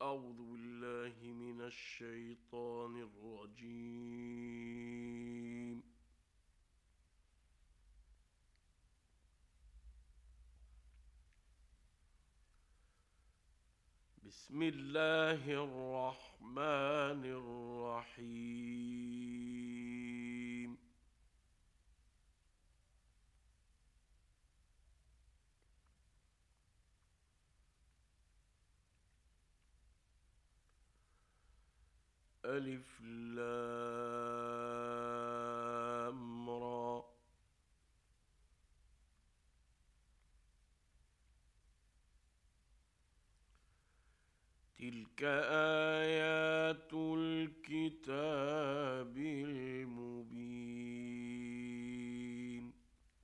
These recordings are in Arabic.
أعوذ بالله من الشيطان الرجيم. بسم الله الرحمن الرحيم. ألف لام را. تلك آيات الكتاب المبين.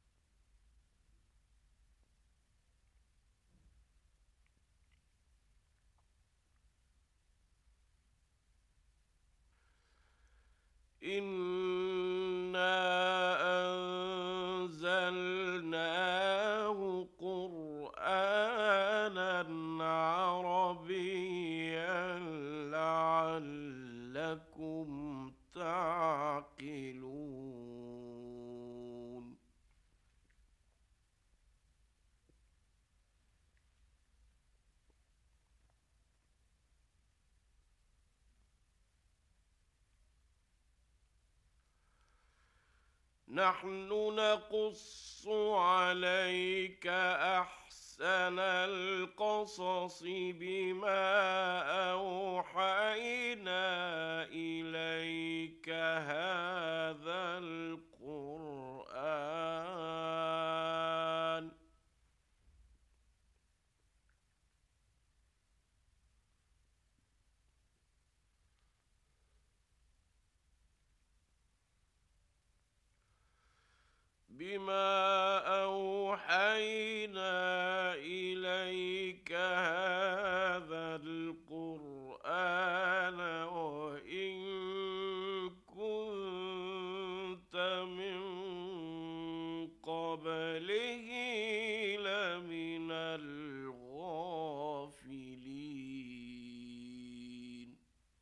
إنا أنزلناه قرآنا عربيا لعلكم تعقلون. نحن نقص عليك أحسن القصص بما أوحينا إليك هذا القرآن وإن كنت من قبله لمن الغافلين.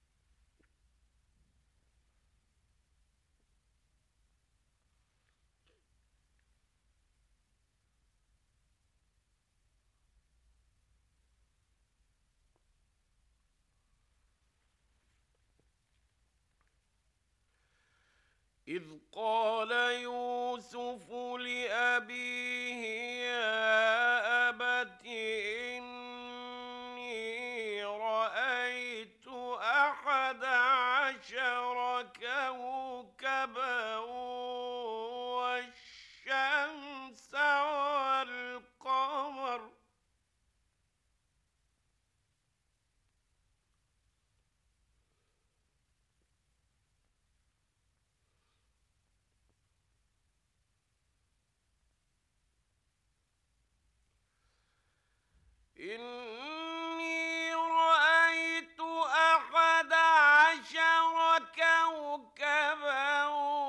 إذ قال يوسف لأبيه يا أبت إني رأيت 11 كوكبا والشمس والقمر إني رأيت 11 كوكبا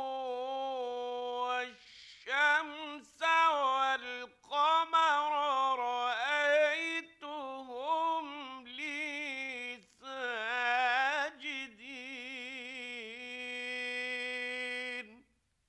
والشمس والقمر رأيتهم لي ساجدين.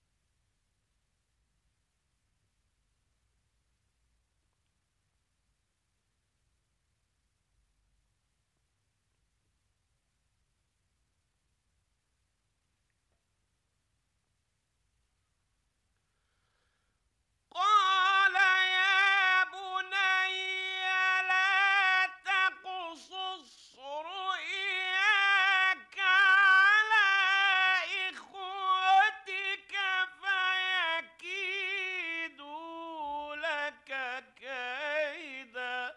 قال يا بني لا تقصص رؤياك على إخوتك فيكيدوا لك كيدا.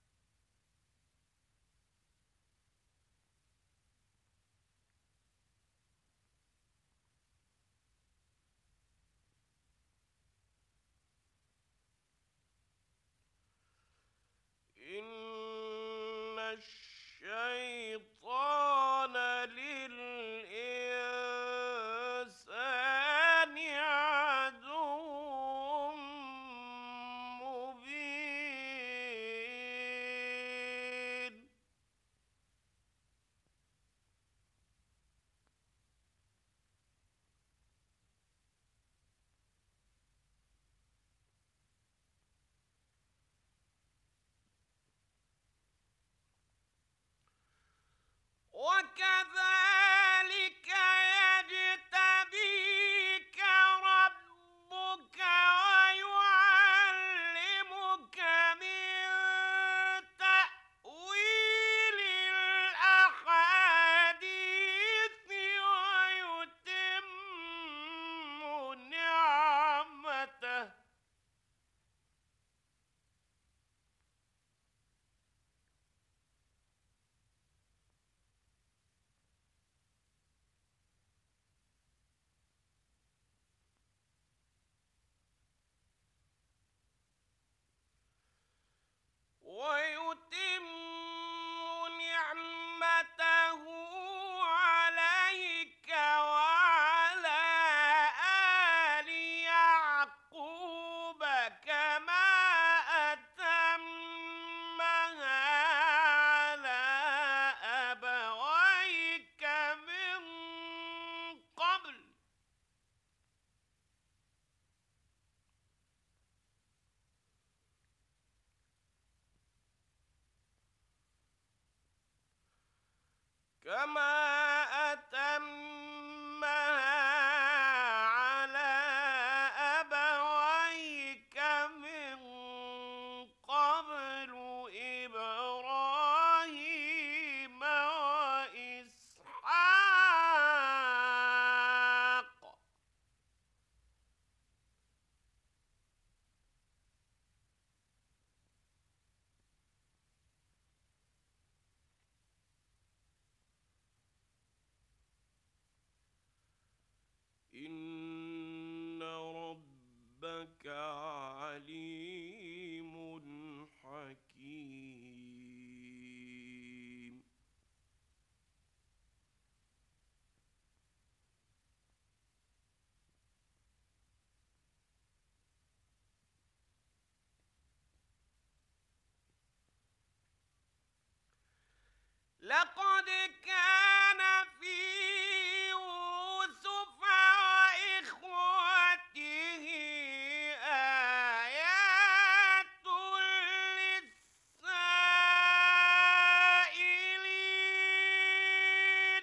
إن الشيطان للإنسان عدو مبين. كما أتمها على أبويك من قبل إبراهيم وإسحاق. إن ربك عليم حكيم. لقد كان في يوسف وإخوته آيات للسائلين.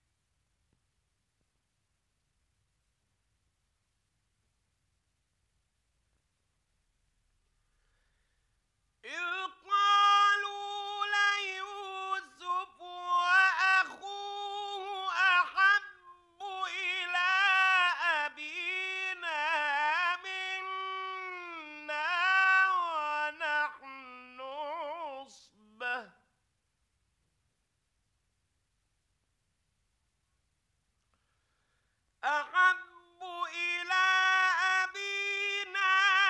إذ قالوا ليوسف وأخوه أحب إلى أبينا منا ونحن عصبة أحب إلى أبينا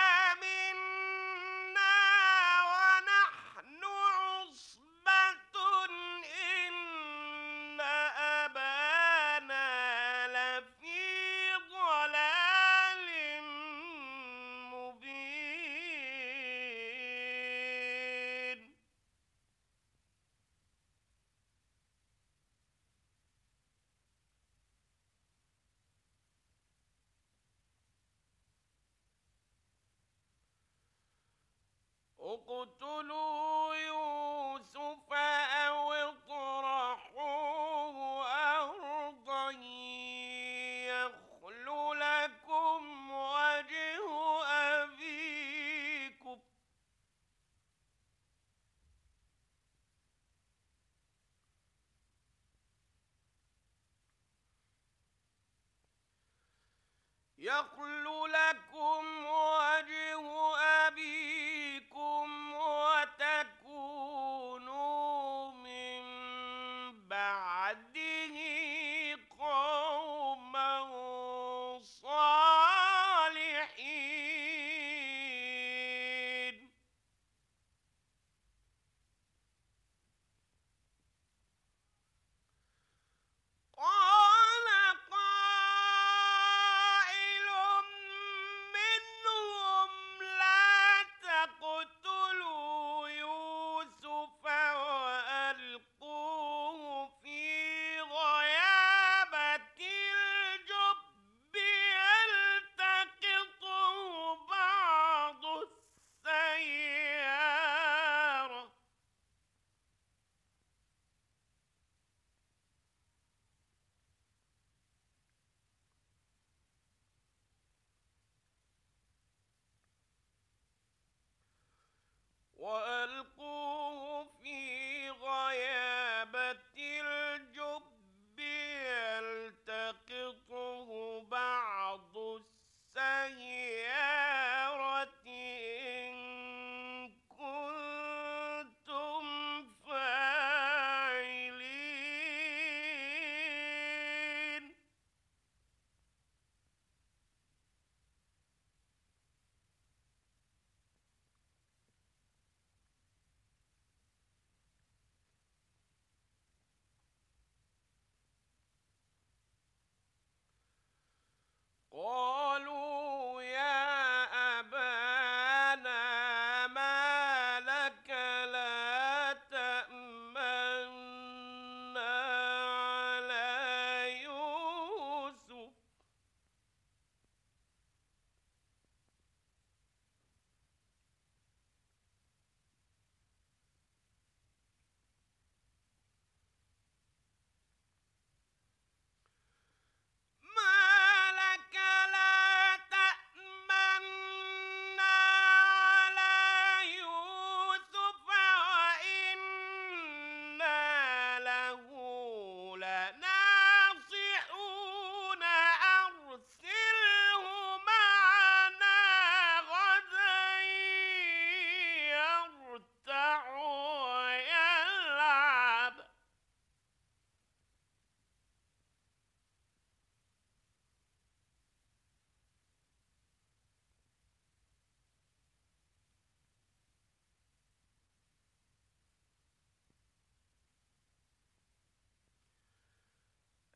منا ونحن عصبة إن أبانا لفي ضلال مبين. اقتلوا يوسف أو اطرحوه أرضا يخل لكم وجه أبيكم وتكونوا من بعده قوما صالحين. قال قائل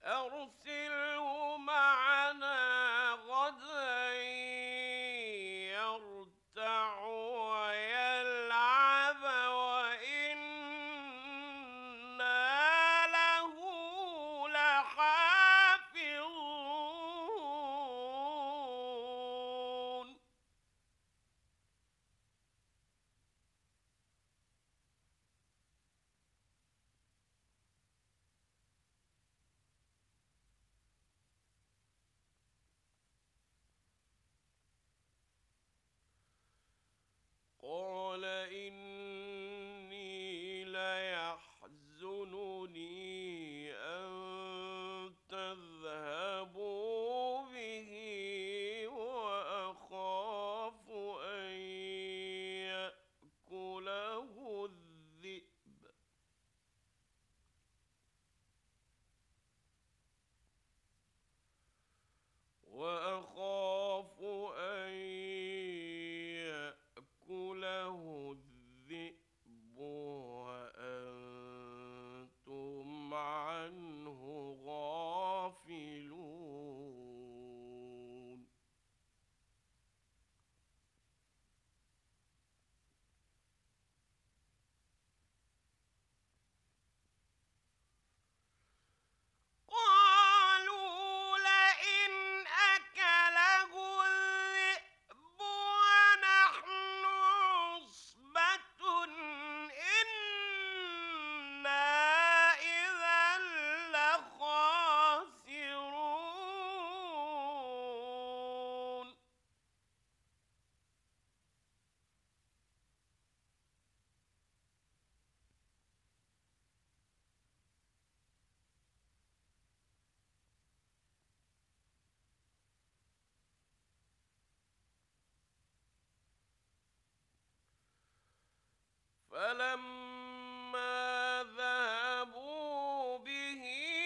أرسله معنا غدا يرتع ويلعب وإنا له لحافظون قال إني ليحزنني أن تذهبوا به وأخاف أن يأكله الذئب وأخاف أن يأكله الذئب وأنتم عنه غافلون قالوا لئن أكله الذئب ونحن عصبة إنا إذا لخاسرون فلما ذهبوا به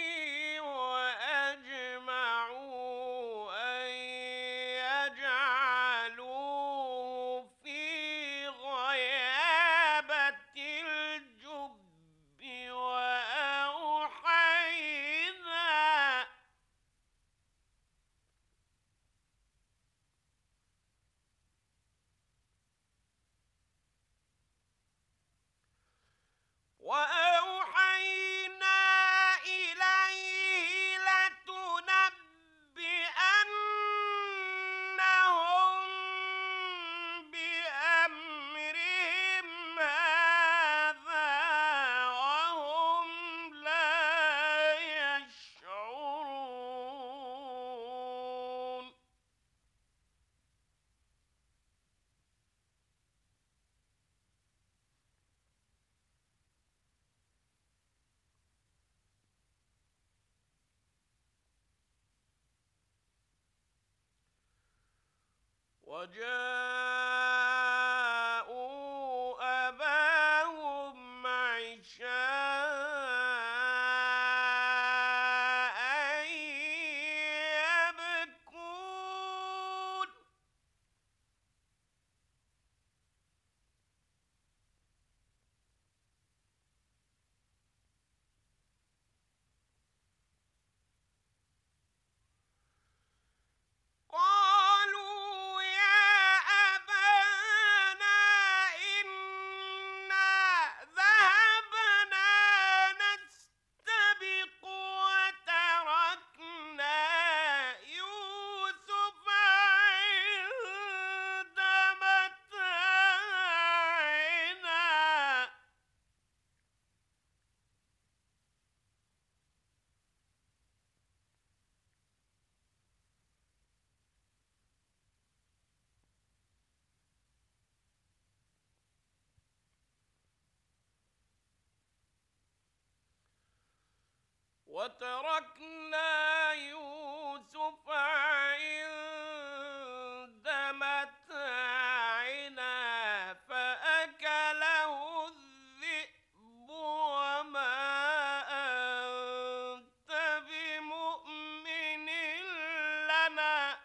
وأجمعوا أن يجعلوه في غيابة الجب وأوحينا إليه لتنبئنهم بأمرهم هذا وهم لا يشعرون وجاءوا أباهم عشاء يبكون قالوا يا أبانا إنا ذهبنا نستبق وتركنا يوسف عند متاعنا وتركنا يوسف عند متاعنا فأكله الذئب وما أنت بمؤمن لنا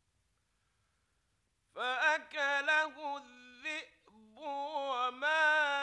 فأكله الذئب وما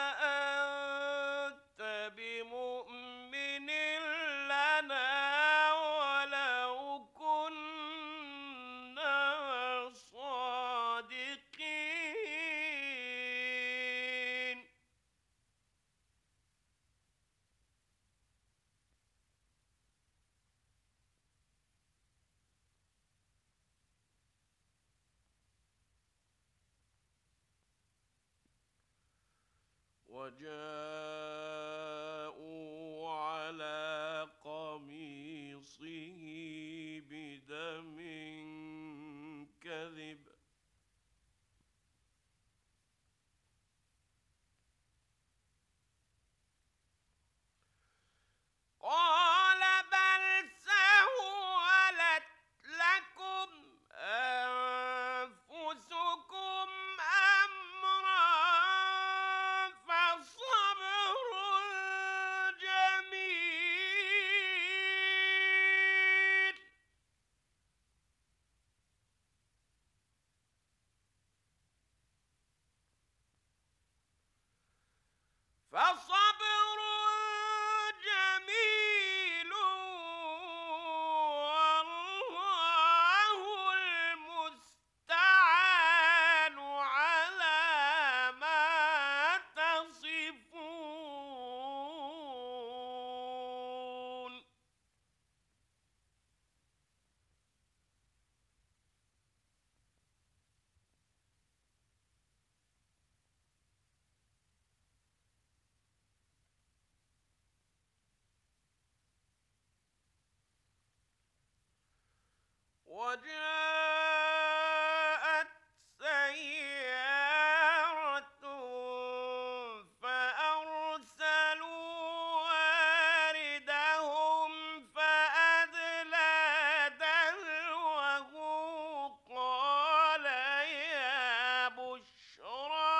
وجاءوا على قميصه بدم كذب قال بل سولت لكم أنفسكم أمرا فصبر جميل فصبر جميل والله المستعان على ما تصفون وجاءت سيارة فأرسلوا واردهم فأدلى دلوه قال يا بشرى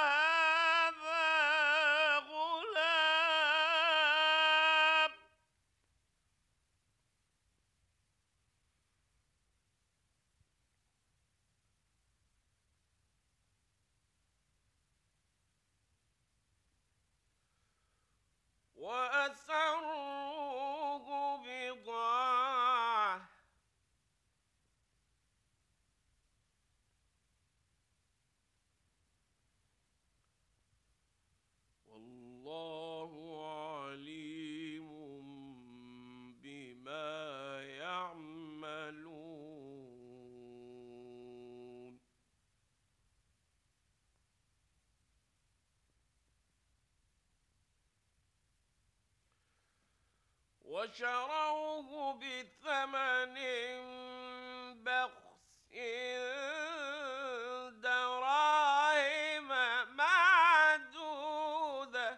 هذا غلام وأسروه بضاعة والله عليم بما يعملون وشروه بثمن بخس دراهم معدودة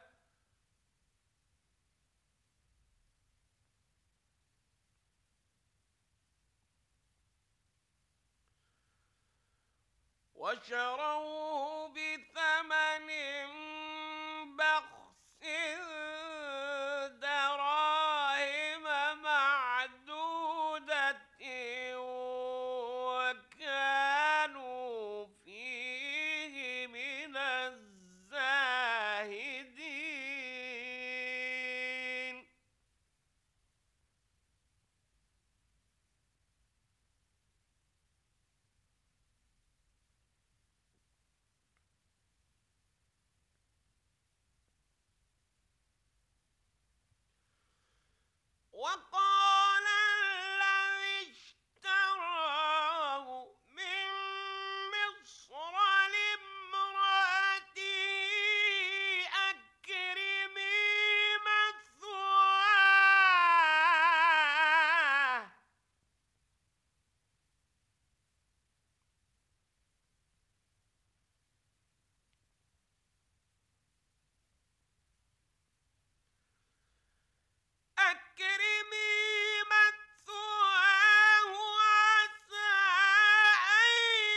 وشروه بثمن بخس دراهم معدودة وكانوا فيه من الزاهدين وقال الذي اشتراه من مصر لامرأته أكرمي مثواه أكرمي مثواه عسى أن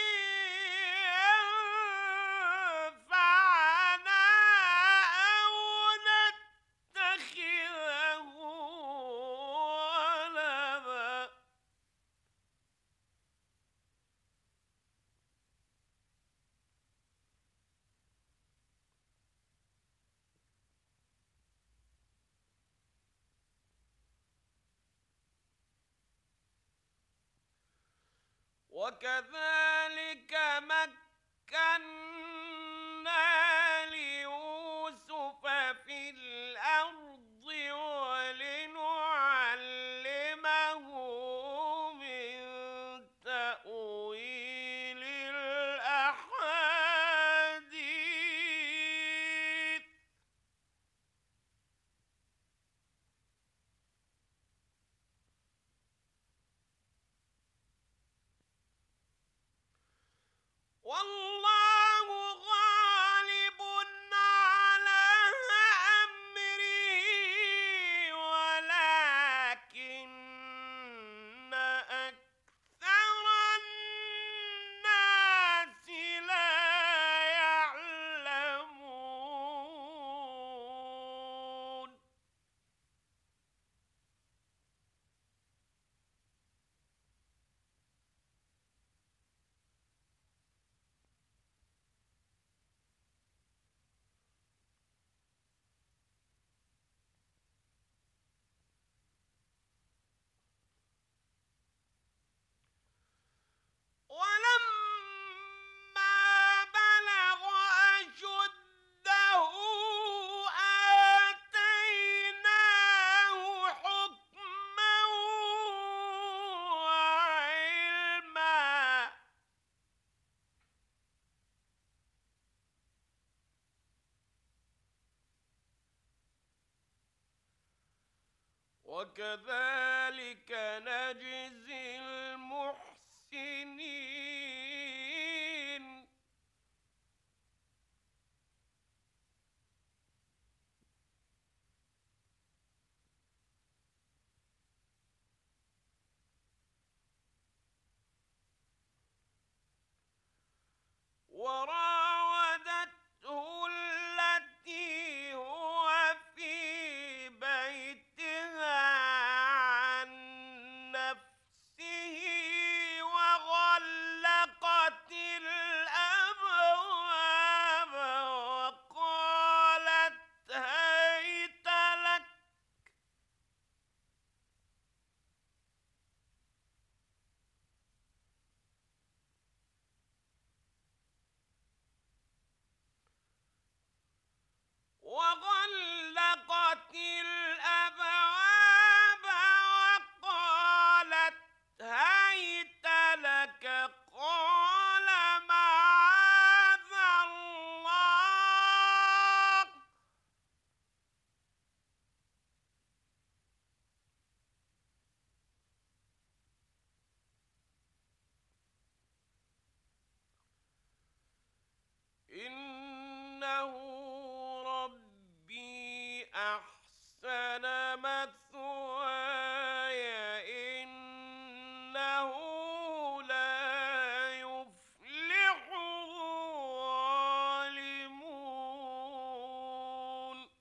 ينفعنا أو نتخذه ولدا وكذلك مكنا ليوسف في الأرض ولنعلمه من تأويل الأحاديث وكذلك نجزي المحسنين. وراودته التي هو في بيتها عن نفسه وغلقت الأبواب وقالت هيت لك. وغلقت الأبواب وقالت هيت لك. قال معاذ الله إنه ربي أحسن مثواي إنه لا يفلح الظالمون.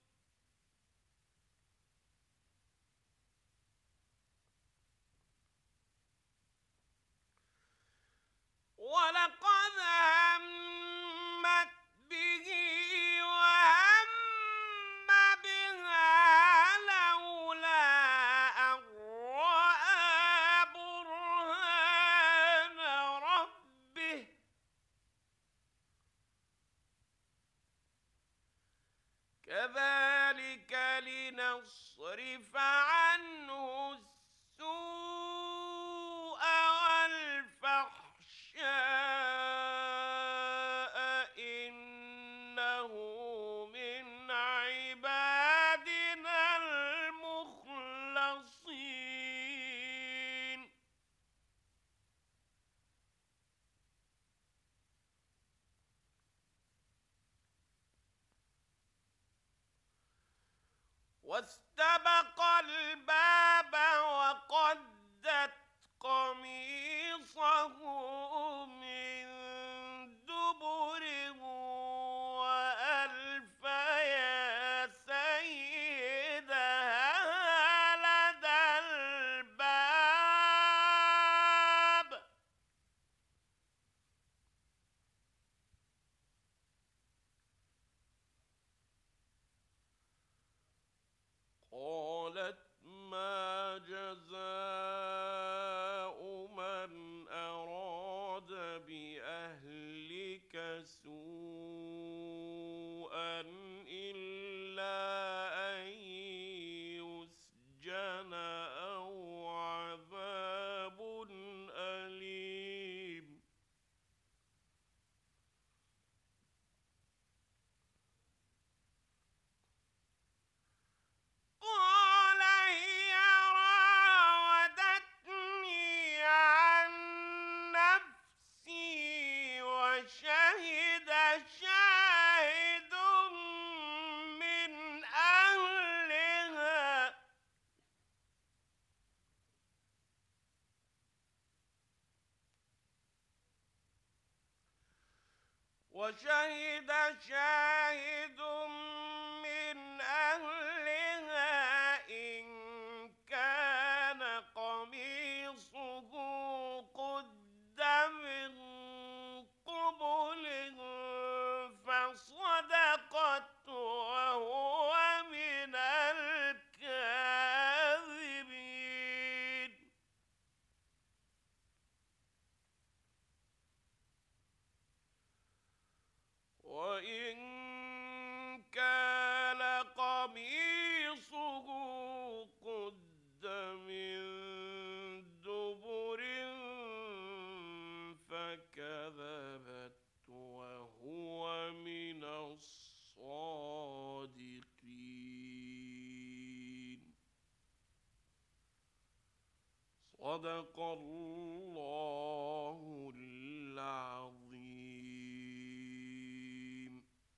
ولقد همت به وهم بها لولا أن رأى برهان ربه كذلك لنصرف عنه السوء والفحشاء إنه من عبادنا المخلصين. واستبق الباب وقدت قميصه من دبر وألف يا سيدها لدى الباب. قالت ما جزاء من أراد بأهلك سوءا إلا أن يسجن أو عذاب أليم. قال هي راودتني عن نفسي وشهد شاهد من أهلها وشهد شاهد من أهلها إن كان قميصه قد من قبل فصدقت وهو من الكاذبين. وإن صدق الله